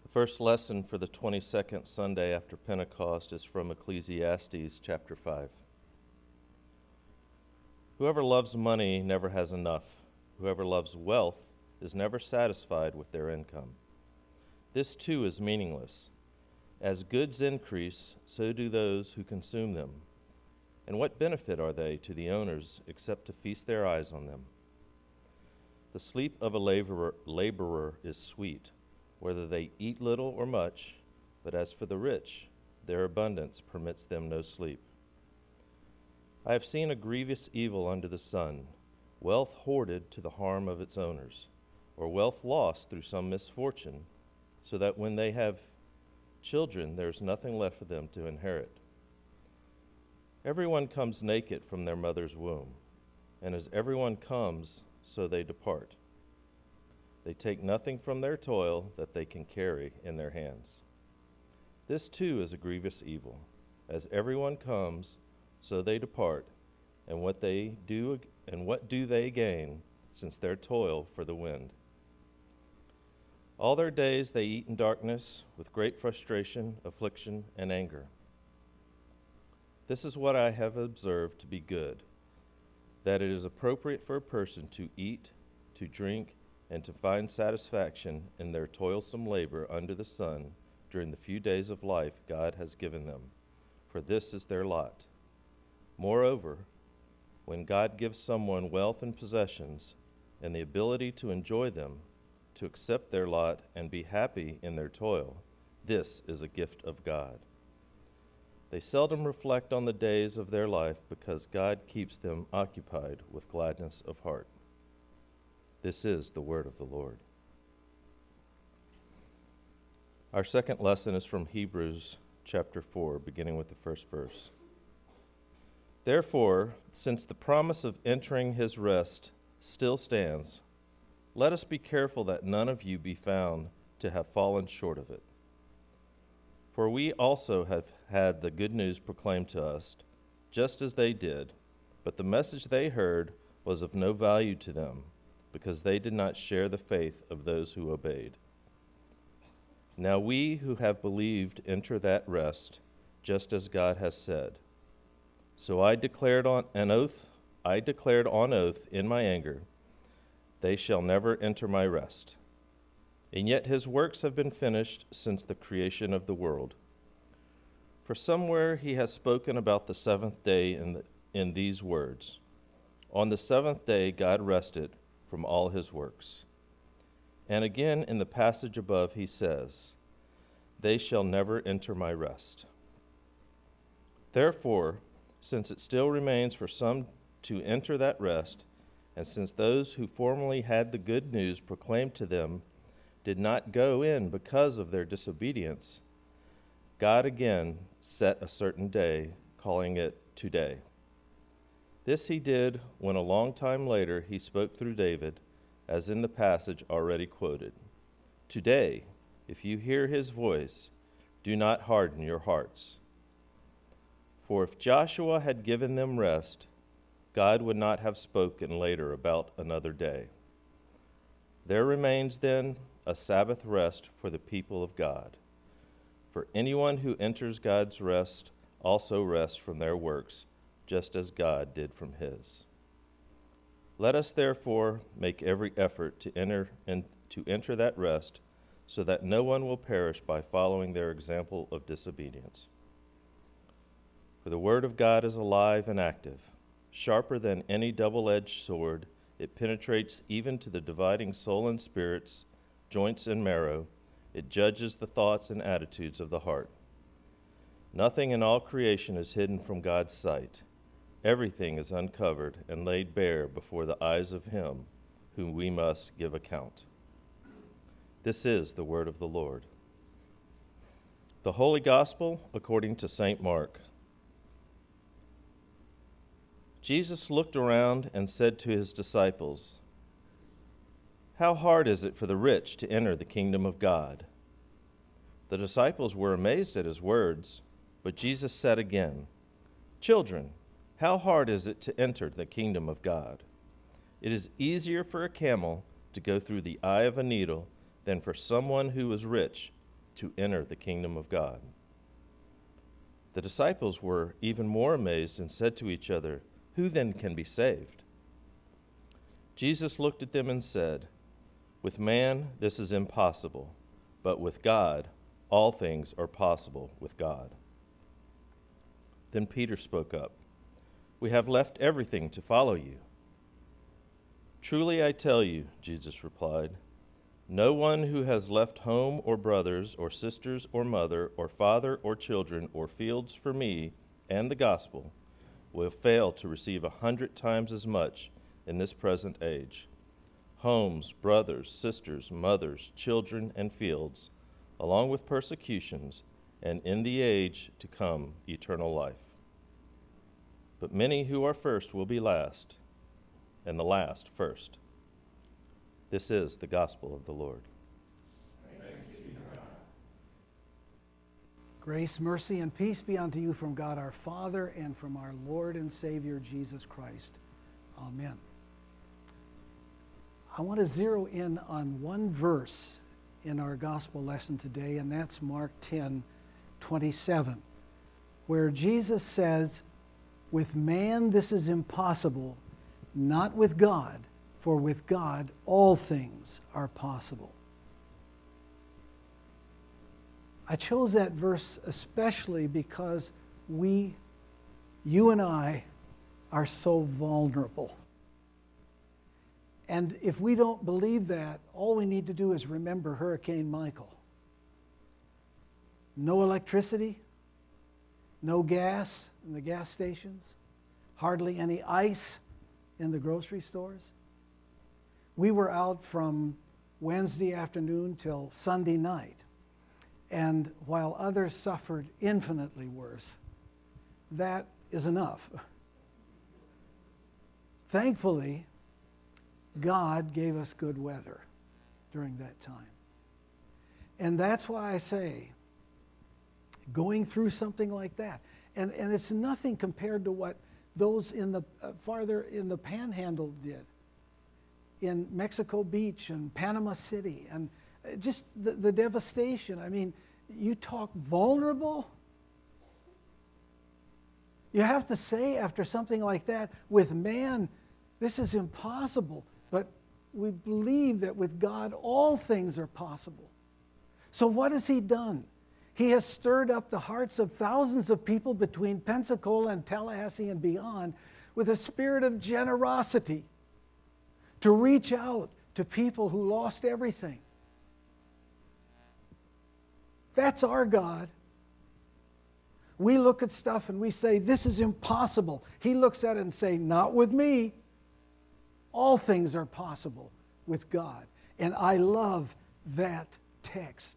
First lesson for the 22nd Sunday after Pentecost is from Ecclesiastes chapter 5. Whoever loves money never has enough. Whoever loves wealth is never satisfied with their income. This too is meaningless. As goods increase, so do those who consume them. And what benefit are they to the owners except to feast their eyes on them? The sleep of a laborer is sweet, whether they eat little or much, but as for the rich, their abundance permits them no sleep. I have seen a grievous evil under the sun, wealth hoarded to the harm of its owners, or wealth lost through some misfortune, so that when they have children, there is nothing left for them to inherit. Everyone comes naked from their mother's womb, and as everyone comes, so they depart. They take nothing from their toil that they can carry in their hands. This too is a grievous evil. As everyone comes, so they depart, and what do they gain, since their toil for the wind? All their days they eat in darkness, with great frustration, affliction, and anger. This is what I have observed to be good, that it is appropriate for a person to eat, to drink, and to find satisfaction in their toilsome labor under the sun during the few days of life God has given them, for this is their lot. Moreover, when God gives someone wealth and possessions and the ability to enjoy them, to accept their lot and be happy in their toil, this is a gift of God. They seldom reflect on the days of their life because God keeps them occupied with gladness of heart. This is the word of the Lord. Our second lesson is from Hebrews chapter 4, beginning with the first verse. Therefore, since the promise of entering his rest still stands, let us be careful that none of you be found to have fallen short of it. For we also have had the good news proclaimed to us, just as they did, but the message they heard was of no value to them, because they did not share the faith of those who obeyed. Now we who have believed enter that rest, just as God has said. So I declared on oath in my anger, they shall never enter my rest. And yet his works have been finished since the creation of the world. For somewhere he has spoken about the seventh day in these words, on the seventh day God rested from all his works. And again in the passage above he says, they shall never enter my rest. Therefore, since it still remains for some to enter that rest, and since those who formerly had the good news proclaimed to them did not go in because of their disobedience, God again set a certain day, calling it today. This he did when a long time later he spoke through David, as in the passage already quoted. Today, if you hear his voice, do not harden your hearts. For if Joshua had given them rest, God would not have spoken later about another day. There remains then a Sabbath rest for the people of God. For anyone who enters God's rest also rests from their works, just as God did from his. Let us therefore make every effort to enter that rest, so that no one will perish by following their example of disobedience. For the word of God is alive and active, sharper than any double-edged sword. It penetrates even to the dividing soul and spirits, joints and marrow. It judges the thoughts and attitudes of the heart. Nothing in all creation is hidden from God's sight. Everything is uncovered and laid bare before the eyes of him whom we must give account. This is the word of the Lord. The Holy Gospel according to St. Mark. Jesus looked around and said to his disciples, "How hard is it for the rich to enter the kingdom of God?" The disciples were amazed at his words, but Jesus said again, "Children, how hard is it to enter the kingdom of God? It is easier for a camel to go through the eye of a needle than for someone who is rich to enter the kingdom of God." The disciples were even more amazed and said to each other, "Who then can be saved?" Jesus looked at them and said, "With man this is impossible, but with God all things are possible with God." Then Peter spoke up, "We have left everything to follow you." "Truly I tell you," Jesus replied, "no one who has left home or brothers or sisters or mother or father or children or fields for me and the gospel will fail to receive 100 times as much in this present age: homes, brothers, sisters, mothers, children, and fields, along with persecutions, and in the age to come eternal life. But many who are first will be last, and the last first." This is the gospel of the Lord. Grace, mercy, and peace be unto you from God our Father and from our Lord and Savior Jesus Christ. Amen. I want to zero in on one verse in our gospel lesson today, and that's Mark 10:27, where Jesus says, "With man this is impossible, not with God, for with God all things are possible." I chose that verse especially because you and I, are so vulnerable. And if we don't believe that, all we need to do is remember Hurricane Michael. No electricity, no gas in the gas stations, hardly any ice in the grocery stores. We were out from Wednesday afternoon till Sunday night. And while others suffered infinitely worse, that is enough. Thankfully, God gave us good weather during that time. And that's why I say, going through something like that, and it's nothing compared to what those in the farther in the Panhandle did, in Mexico Beach and Panama City, and just the devastation. I mean, you talk vulnerable. You have to say after something like that, with man, this is impossible. But we believe that with God, all things are possible. So what has he done? He has stirred up the hearts of thousands of people between Pensacola and Tallahassee and beyond with a spirit of generosity to reach out to people who lost everything. That's our God. We look at stuff and we say, this is impossible. He looks at it and says, not with me. All things are possible with God. And I love that text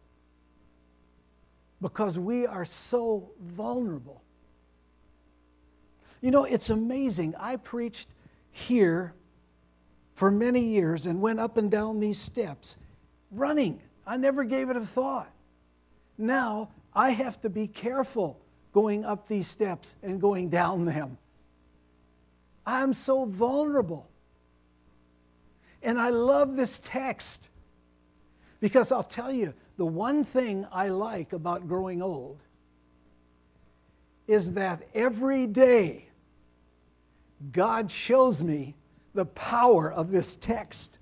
because we are so vulnerable. You know, it's amazing. I preached here for many years and went up and down these steps running. I never gave it a thought. Now, I have to be careful going up these steps and going down them. I'm so vulnerable. And I love this text because I'll tell you, the one thing I like about growing old is that every day God shows me the power of this text.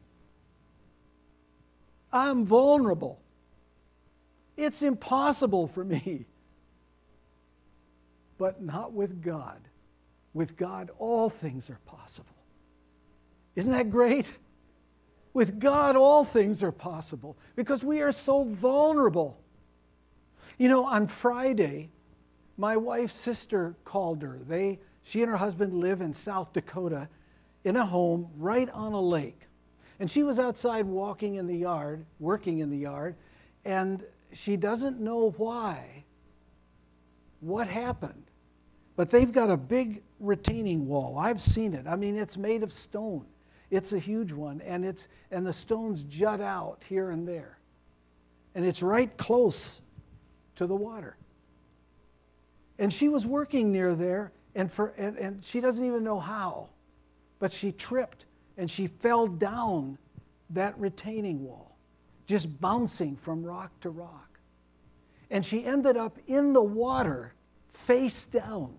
I'm vulnerable. It's impossible for me. But not with God. With God, all things are possible. Isn't that great? With God, all things are possible because we are so vulnerable. You know, on Friday, my wife's sister called her. She and her husband live in South Dakota in a home right on a lake. And she was outside walking in the yard, working in the yard, and she doesn't know what happened. But they've got a big retaining wall. I've seen it. I mean, it's made of stone. It's a huge one, and the stones jut out here and there. And it's right close to the water. And she was working near there, and she doesn't even know how, but she tripped, and she fell down that retaining wall, just bouncing from rock to rock. And she ended up in the water, face down.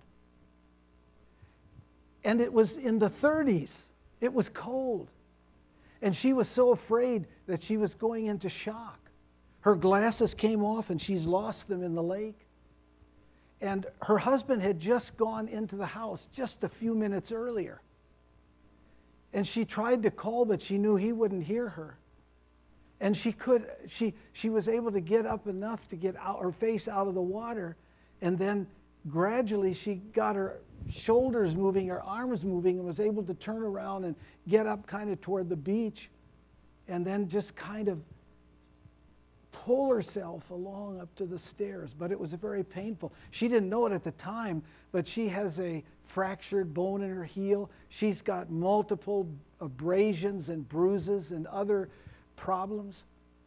And it was in the 30s. It was cold. And she was so afraid that she was going into shock. Her glasses came off and she's lost them in the lake. And her husband had just gone into the house just a few minutes earlier. And she tried to call, but she knew he wouldn't hear her. And she was able to get up enough to get her face out of the water. And then gradually she got her shoulders moving, her arms moving, and was able to turn around and get up kind of toward the beach. And then just kind of pull herself along up to the stairs. But it was very painful. She didn't know it at the time, but she has a fractured bone in her heel. She's got multiple abrasions and bruises and other problems.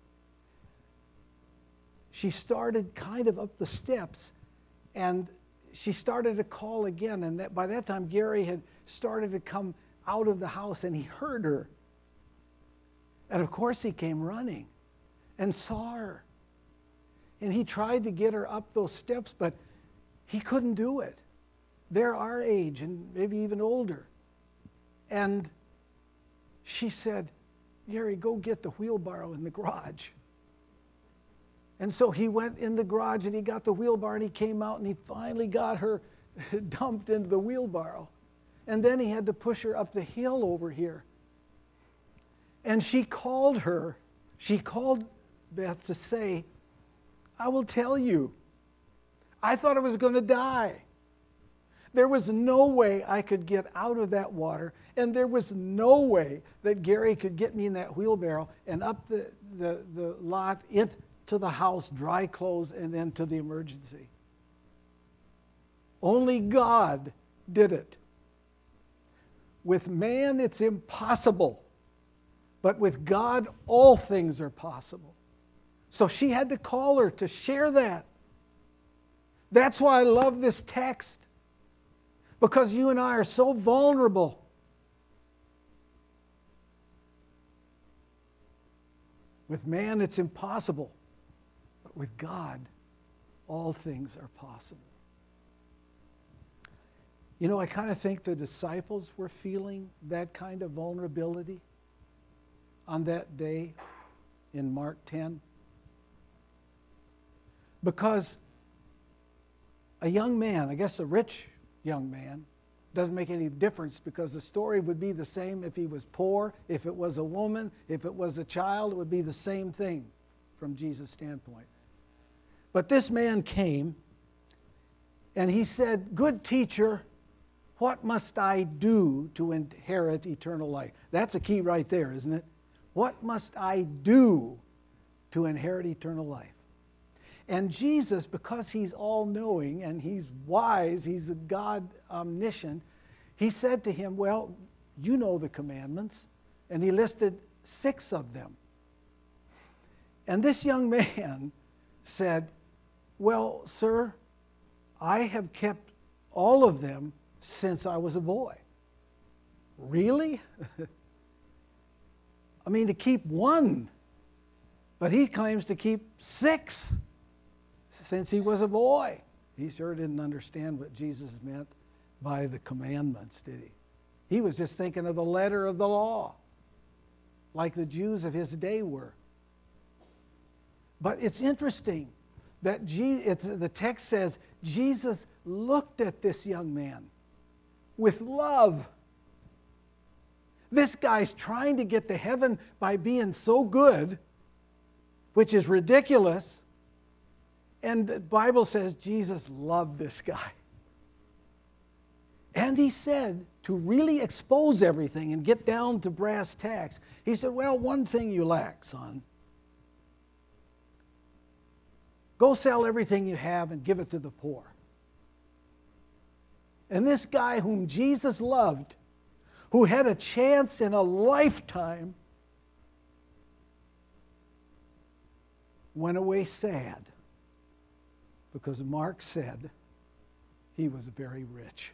She started kind of up the steps, and she started to call again. And by that time, Gary had started to come out of the house, and he heard her. And of course, he came running and saw her. And he tried to get her up those steps, but he couldn't do it. They're our age and maybe even older. And she said, Gary, go get the wheelbarrow in the garage. And so he went in the garage and he got the wheelbarrow and he came out and he finally got her dumped into the wheelbarrow. And then he had to push her up the hill over here. And she called Beth to say, I will tell you, I thought I was going to die. There was no way I could get out of that water, and there was no way that Gary could get me in that wheelbarrow and up the lot into the house, dry clothes, and then to the emergency. Only God did it. With man, it's impossible. But with God, all things are possible. So she had to call her to share that. That's why I love this text. Because you and I are so vulnerable. With man, it's impossible. But with God, all things are possible. You know, I kind of think the disciples were feeling that kind of vulnerability on that day in Mark 10. Because a young man, I guess a rich young man, doesn't make any difference because the story would be the same if he was poor, if it was a woman, if it was a child, it would be the same thing from Jesus' standpoint. But this man came and he said, "Good teacher, what must I do to inherit eternal life?" That's a key right there, isn't it? What must I do to inherit eternal life? And Jesus, because he's all-knowing and he's wise, he's a God omniscient, he said to him, well, you know the commandments. And he listed 6 of them. And this young man said, well, sir, I have kept all of them since I was a boy. Really? I mean, to keep 1, but he claims to keep 6 since he was a boy. He sure didn't understand what Jesus meant by the commandments, did he? He was just thinking of the letter of the law, like the Jews of his day were. But it's interesting that the text says Jesus looked at this young man with love. This guy's trying to get to heaven by being so good, which is ridiculous. And the Bible says Jesus loved this guy. And he said, to really expose everything and get down to brass tacks, he said, well, one thing you lack, son. Go sell everything you have and give it to the poor. And this guy whom Jesus loved, who had a chance in a lifetime, went away sad. Because Mark said he was very rich.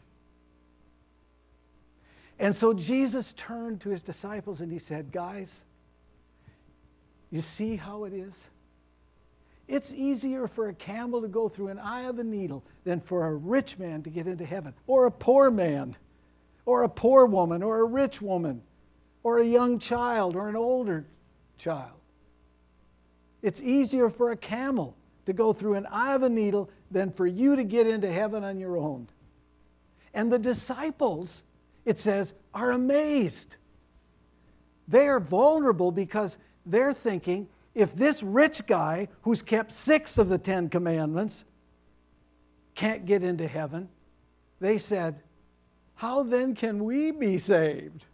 And so Jesus turned to his disciples and he said, guys, you see how it is? It's easier for a camel to go through an eye of a needle than for a rich man to get into heaven, or a poor man, or a poor woman, or a rich woman, or a young child, or an older child. It's easier for a camel to go through an eye of a needle than for you to get into heaven on your own. And the disciples, it says, are amazed. They are vulnerable because they're thinking, if this rich guy who's kept 6 of the 10 commandments can't get into heaven, they said, how then can we be saved?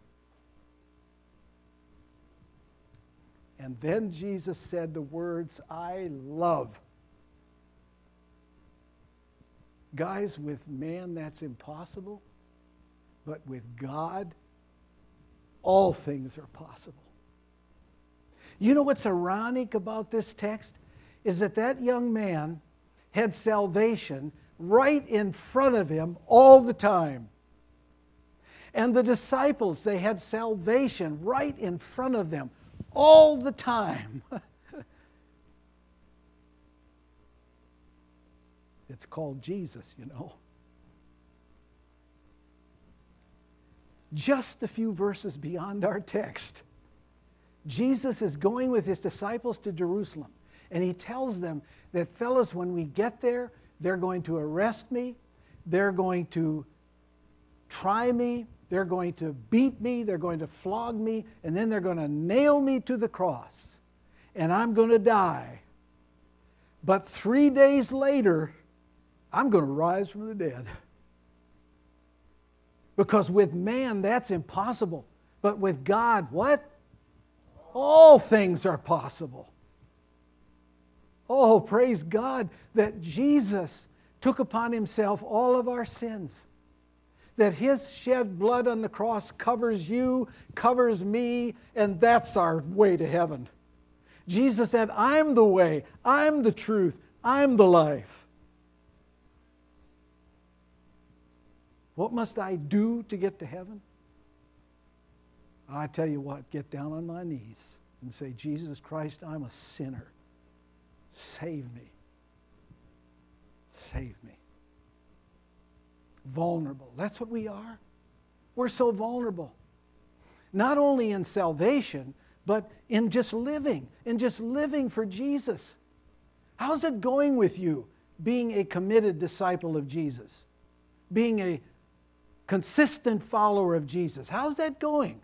And then Jesus said the words I love. Guys, with man that's impossible, but with God, all things are possible. You know what's ironic about this text? Is that young man had salvation right in front of him all the time. And the disciples, they had salvation right in front of them all the time. It's called Jesus, you know. Just a few verses beyond our text, Jesus is going with his disciples to Jerusalem, and he tells them that, fellas, when we get there, they're going to arrest me, they're going to try me, they're going to beat me, they're going to flog me, and then they're going to nail me to the cross, and I'm going to die. But 3 days later, I'm going to rise from the dead. Because with man, that's impossible. But with God, what? All things are possible. Oh, praise God that Jesus took upon himself all of our sins. That his shed blood on the cross covers you, covers me, and that's our way to heaven. Jesus said, I'm the way, I'm the truth, I'm the life. What must I do to get to heaven? I tell you what, get down on my knees and say, Jesus Christ, I'm a sinner. Save me. Save me. Vulnerable. That's what we are. We're so vulnerable. Not only in salvation, but in just living for Jesus. How's it going with you being a committed disciple of Jesus? Being a consistent follower of Jesus. How's that going?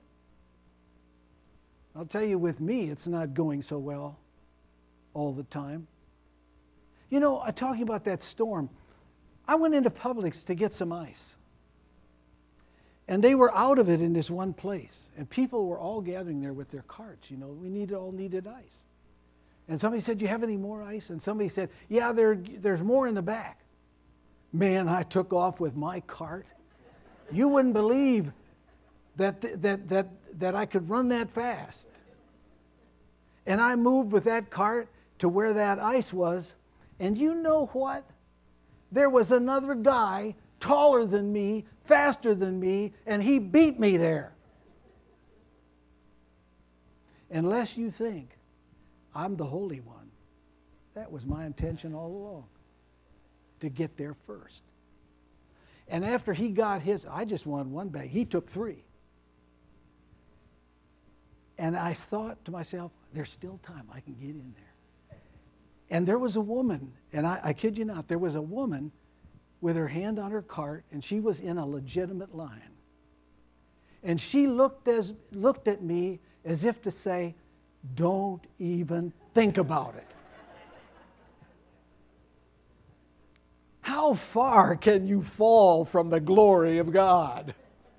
I'll tell you, with me, it's not going so well all the time. You know, talking about that storm, I went into Publix to get some ice. And they were out of it in this one place. And people were all gathering there with their carts. You know, we all needed ice. And somebody said, do you have any more ice? And somebody said, yeah, there's more in the back. Man, I took off with my cart. You wouldn't believe that I could run that fast. And I moved with that cart to where that ice was. And you know what? There was another guy taller than me, faster than me, and he beat me there. Unless you think I'm the Holy One. That was my intention all along, to get there first. And after he got his, I just wanted one bag. He took 3. And I thought to myself, there's still time. I can get in there. And there was a woman, and I kid you not, there was a woman with her hand on her cart, and she was in a legitimate line. And she looked at me as if to say, don't even think about it. How far can you fall from the glory of God?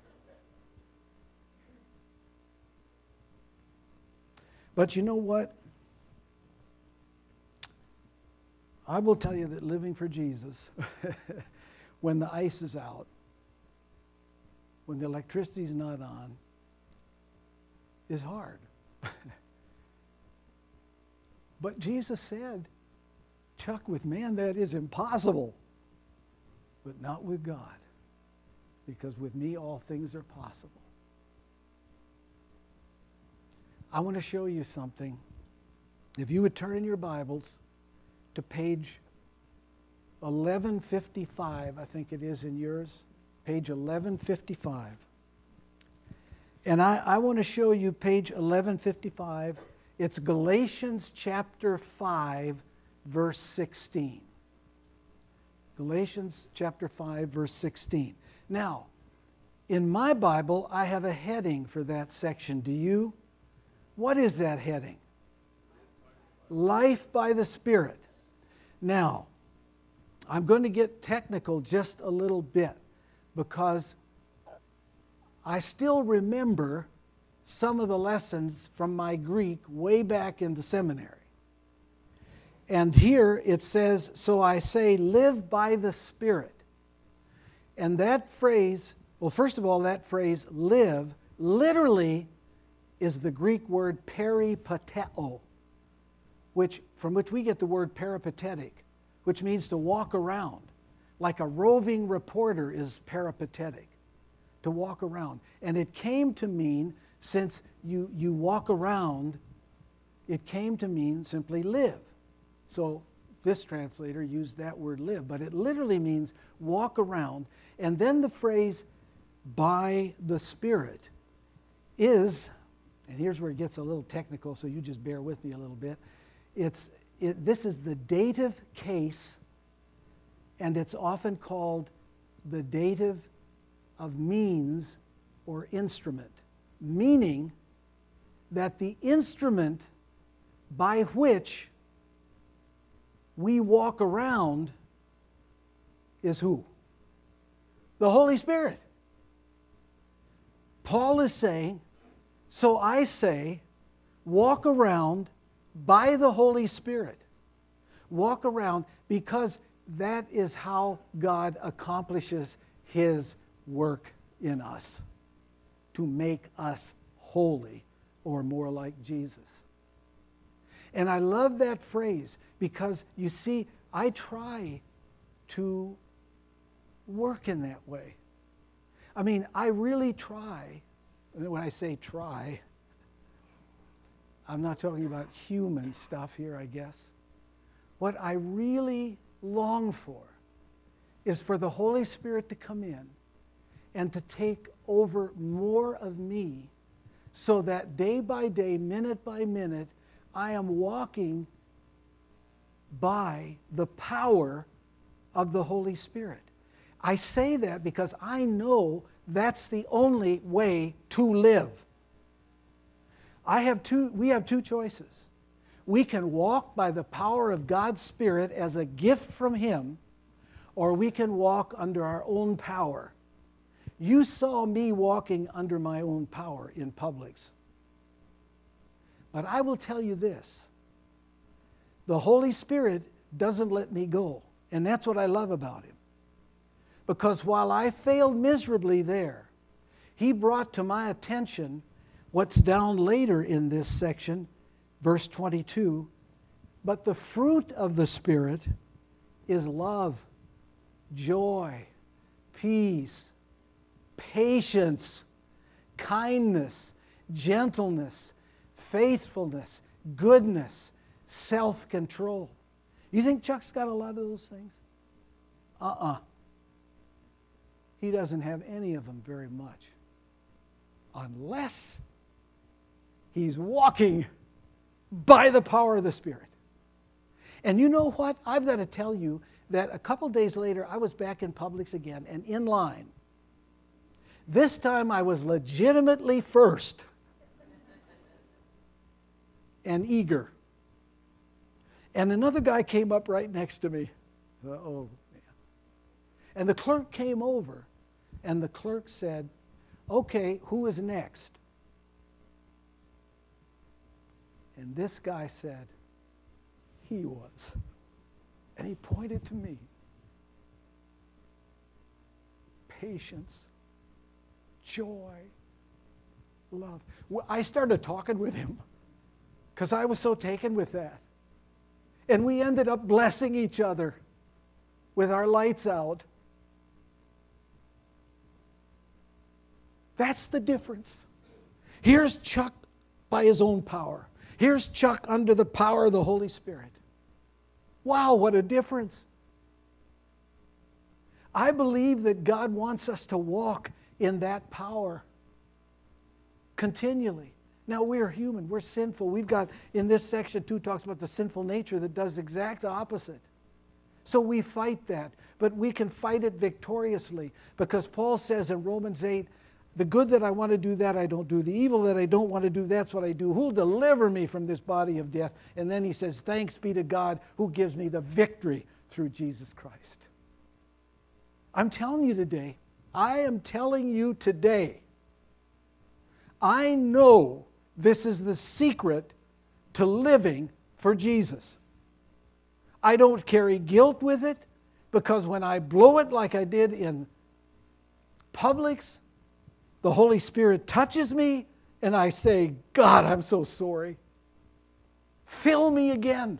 But you know what? I will tell you that living for Jesus, when the ice is out, when the electricity is not on, is hard. But Jesus said, Chuck, with man that is impossible, but not with God, because with me all things are possible. I want to show you something. If you would turn in your Bibles to page 1155, I think it is in yours, page 1155. And I want to show you page 1155. It's Galatians chapter 5, verse 16. Galatians chapter 5, verse 16. Now, in my Bible, I have a heading for that section. Do you? What is that heading? Life by the Spirit. Now, I'm going to get technical just a little bit because I still remember some of the lessons from my Greek way back in the seminary. And here it says, so I say, live by the Spirit. And that phrase, well, first of all, that phrase, live, literally is the Greek word peripateo, from which we get the word peripatetic, which means to walk around. Like a roving reporter is peripatetic, to walk around. And it came to mean, since you walk around, it came to mean simply live. So this translator used that word live, but it literally means walk around. And then the phrase by the Spirit is, and here's where it gets a little technical, so you just bear with me a little bit. This is the dative case, and it's often called the dative of means or instrument, meaning that the instrument by which we walk around is who? The Holy Spirit. Paul is saying, so I say, walk around by the Holy Spirit. Walk around because that is how God accomplishes His work in us, to make us holy or more like Jesus. And I love that phrase because, you see, I try to work in that way. I mean, I really try. And when I say try, I'm not talking about human stuff here, I guess. What I really long for is for the Holy Spirit to come in and to take over more of me so that day by day, minute by minute, I am walking by the power of the Holy Spirit. I say that because I know that's the only way to live. We have two choices. We can walk by the power of God's Spirit as a gift from Him, or we can walk under our own power. You saw me walking under my own power in Publix. But I will tell you this. The Holy Spirit doesn't let me go. And that's what I love about Him. Because while I failed miserably there, He brought to my attention what's down later in this section, verse 22. But the fruit of the Spirit is love, joy, peace, patience, kindness, gentleness, faithfulness, goodness, self-control. You think Chuck's got a lot of those things? He doesn't have any of them very much. Unless he's walking by the power of the Spirit. And you know what? I've got to tell you that a couple days later, I was back in Publix again and in line. This time I was legitimately first and eager. And another guy came up right next to me. Oh, man. And the clerk came over, and the clerk said, okay, who is next? And this guy said, he was. And he pointed to me. Patience, joy, love. Well, I started talking with him because I was so taken with that. And we ended up blessing each other with our lights out. That's the difference. Here's Chuck by his own power. Here's Chuck under the power of the Holy Spirit. Wow, what a difference. I believe that God wants us to walk in that power continually. Now, we're human. We're sinful. We've got, in this section 2, talks about the sinful nature that does the exact opposite. So we fight that. But we can fight it victoriously because Paul says in Romans 8, the good that I want to do, that I don't do. The evil that I don't want to do, that's what I do. Who'll deliver me from this body of death? And then he says, thanks be to God who gives me the victory through Jesus Christ. I'm telling you today, I know this is the secret to living for Jesus. I don't carry guilt with it because when I blow it like I did in Publix, the Holy Spirit touches me and I say, God, I'm so sorry. Fill me again.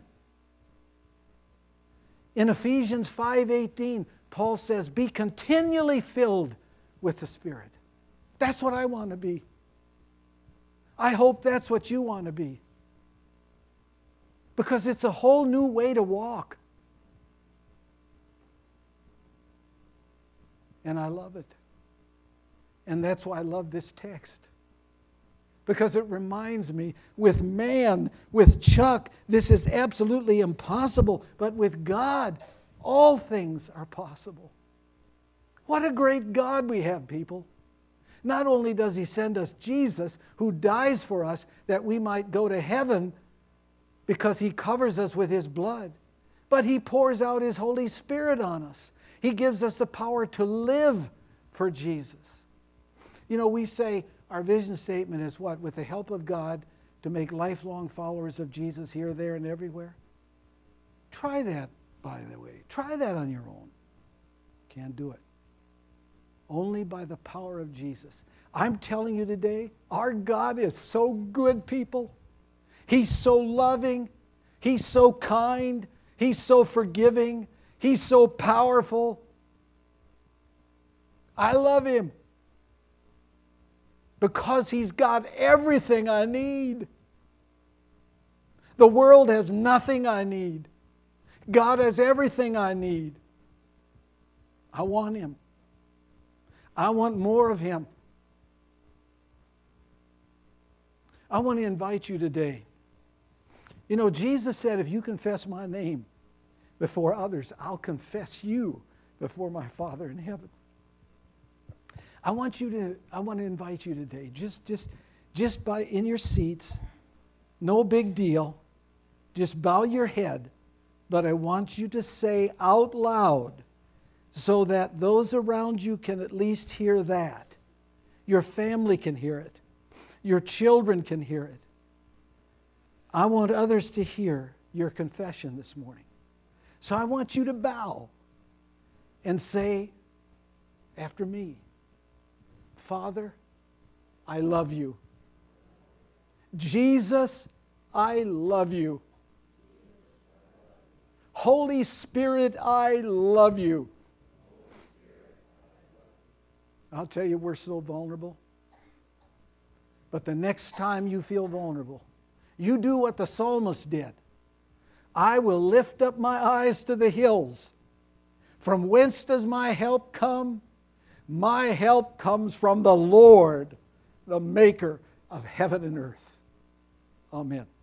In Ephesians 5:18, Paul says, be continually filled with the Spirit. That's what I want to be. I hope that's what you want to be. Because it's a whole new way to walk. And I love it. And that's why I love this text. Because it reminds me, with man, with Chuck, this is absolutely impossible. But with God, all things are possible. What a great God we have, people. Not only does he send us Jesus, who dies for us that we might go to heaven because he covers us with his blood, but he pours out his Holy Spirit on us. He gives us the power to live for Jesus. You know, we say our vision statement is what? With the help of God, to make lifelong followers of Jesus here, there, and everywhere. Try that, by the way. Try that on your own. Can't do it. Only by the power of Jesus. I'm telling you today, our God is so good, people. He's so loving. He's so kind. He's so forgiving. He's so powerful. I love him because he's got everything I need. The world has nothing I need. God has everything I need. I want him. I want more of him. I want to invite you today. You know, Jesus said, if you confess my name before others, I'll confess you before my Father in heaven. I want to invite you today, just by in your seats, no big deal, just bow your head, but I want you to say out loud so that those around you can at least hear that. Your family can hear it. Your children can hear it. I want others to hear your confession this morning. So I want you to bow and say after me, Father, I love you. Jesus, I love you. Holy Spirit, I love you. I'll tell you, we're so vulnerable. But the next time you feel vulnerable, you do what the psalmist did. I will lift up my eyes to the hills. From whence does my help come? My help comes from the Lord, the maker of heaven and earth. Amen.